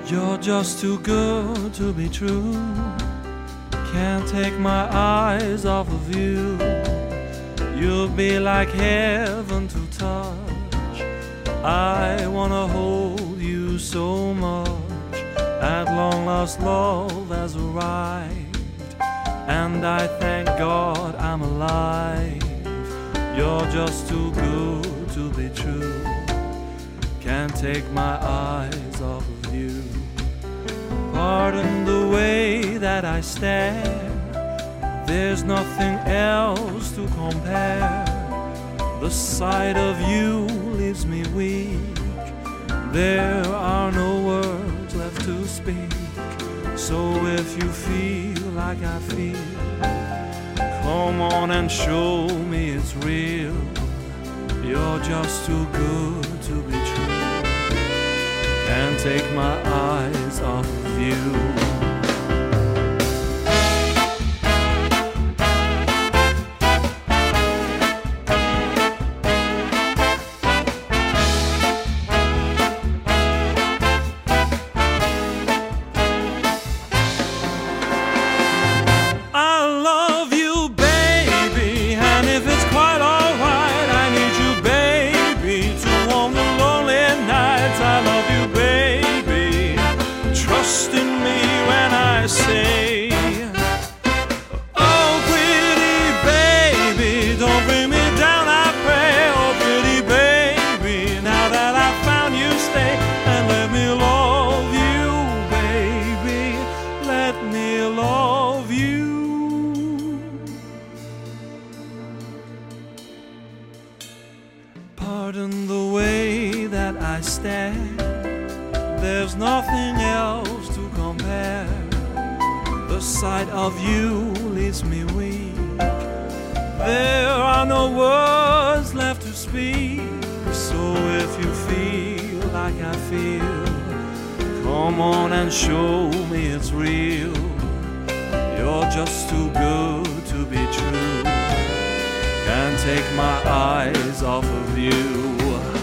You're just too good to be true. Can't take my eyes off of you. You'll be like heaven to touch. I wanna hold you so much. At long last love has arrived, and I thank God I'm alive. You're just too good to be true. Can't take my eyes off of you. Pardon the way that I stare. There's nothing else to compare. The sight of you leaves me weak. There are no words left to speak. So if you feel like I feel, come on and show me it's real. You're just too good to be true. Can't take my eyes off of you. Say, oh pretty baby, don't bring me down, I pray. Oh pretty baby, now that I found you, stay and let me love you, baby. Let me love you. Pardon the way that I stand. There's nothing else to compare. The sight of you leaves me weak. There are no words left to speak. So if you feel like I feel, come on and show me it's real. You're just too good to be true. Can't take my eyes off of you.